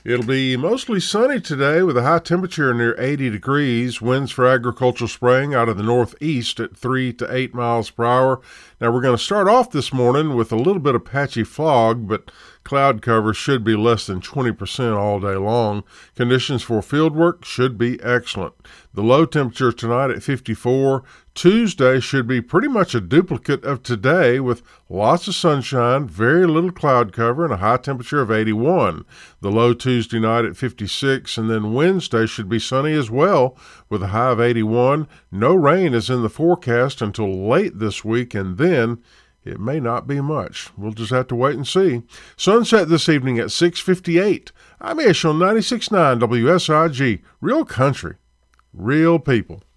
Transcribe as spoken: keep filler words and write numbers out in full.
It'll be mostly sunny today with a high temperature near eighty degrees. Winds for agricultural spraying out of the northeast at three to eight miles per hour. Now, we're going to start off this morning with a little bit of patchy fog, but cloud cover should be less than twenty percent all day long. Conditions for field work should be excellent. The low temperature tonight at fifty-four. Tuesday should be pretty much a duplicate of today with lots of sunshine, very little cloud cover, and a high temperature of eighty-one. The low Tuesday night at fifty-six, and then Wednesday should be sunny as well with a high of eighty-one. No rain is in the forecast until late this week, and then it may not be much. We'll just have to wait and see. Sunset this evening at six fifty-eight. I'm Ish on ninety-six point nine W S I G. Real country, real people.